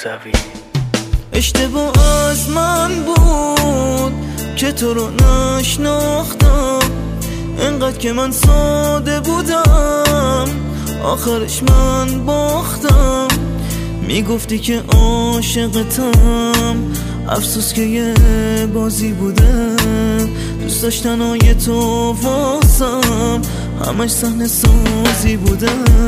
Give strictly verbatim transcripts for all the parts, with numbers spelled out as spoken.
موسوی. اشتباه از من بود که تو رو نشناختم، انقدر که من ساده بودم آخرش من باختم. میگفتی که عاشقتم، افسوس که یه بازی بوده. دوست داشتنای تو واسم همش صحنه سازی بوده.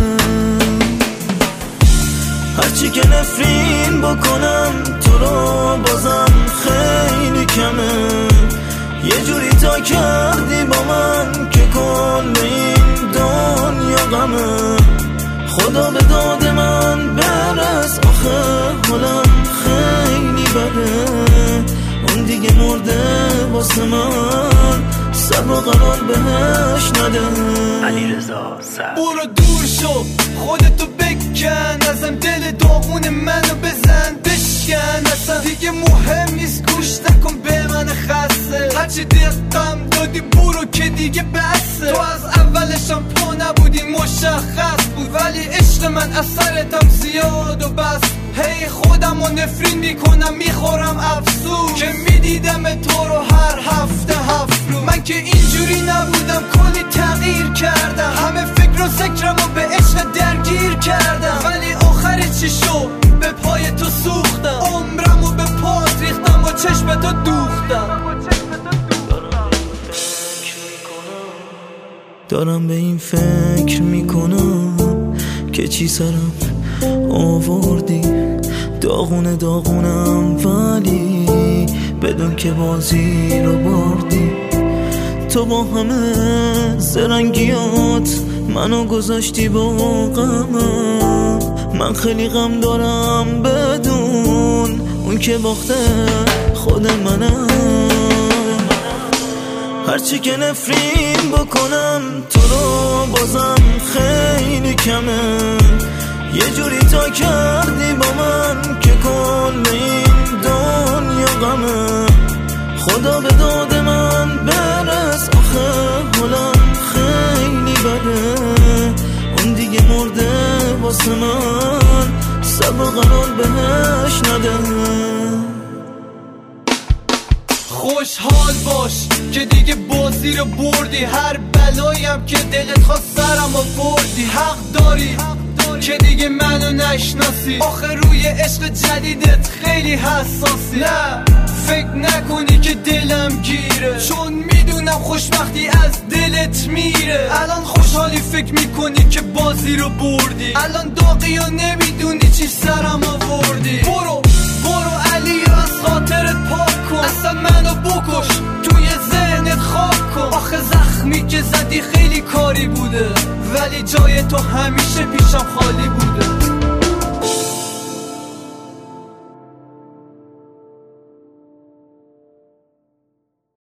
هرچی که نفرین بکنم تو رو بازم خیلی کمه. یه جوری تا کردی با من که کل این دنیا غمه. خدا به داد من برس، آخه حالم خیلی بده. اون دیگه مرده واسه من، سر و قرار بهش نده. علیرضا سعد. برو دور شو، خودتو بکن ازم، دل داغون منو بزن بشکن. اصلا دیگه مهم نیست، گوش نکن به من خسته. هرچی دقم دادی برو که دیگه بسه. تو از اولشم پا نبودی مشخص بود، ولی عشق من اثرتم زیاد و بس. هی خودم رو نفرین میکنم میخورم افسوس که میدیدم تو رو هر هفته هفت روز. من که اینجوری نبودم، کلی تغییر کردم. همه فکر و سکرم رو به عشق درگیر کردم، ولی آخر چی شد؟ به پای تو سوختم. عمرم رو به پات ریختم و چشم تو دوختم. دارم به این فکر میکنم که چی سرم آوردی. داغونه داغونم ولی بدون که بازی رو بردی. تو با همه زرنگیات منو گذاشتی با غمم. من خیلی غم دارم بدون اون که باخته خود منم. هرچی که نفرین بکنم تو رو بازم خیلی کمه. یه جوری تا کردی با من که کل این دنیا غمه. خدا به داد من برس، آخه حالم خیلی بده. اون دیگه مرده واسه من، سر و قرار بهش نده. خوشحال باش که دیگه بازی رو بردی. هر بلایم که دلت خواست سرم آوردی. حق داری که دیگه منو نشناسی، آخه روی عشق جدیدت خیلی حساسی. نه فکر نکنی که دلم گیره، چون میدونم خوشبختی از دلت میره. الان خوشحالی فکر میکنی که بازی رو بردی. الان داغی و نمیدونی چی سرم آوردی. برو برو علی از خاطرت پاک کن، اصلا منو بکش توی ذهنت خاک کن. آخه زخمی که زدی خیلی کاری بوده، ولی جای تو همیشه پیشم خالی بوده.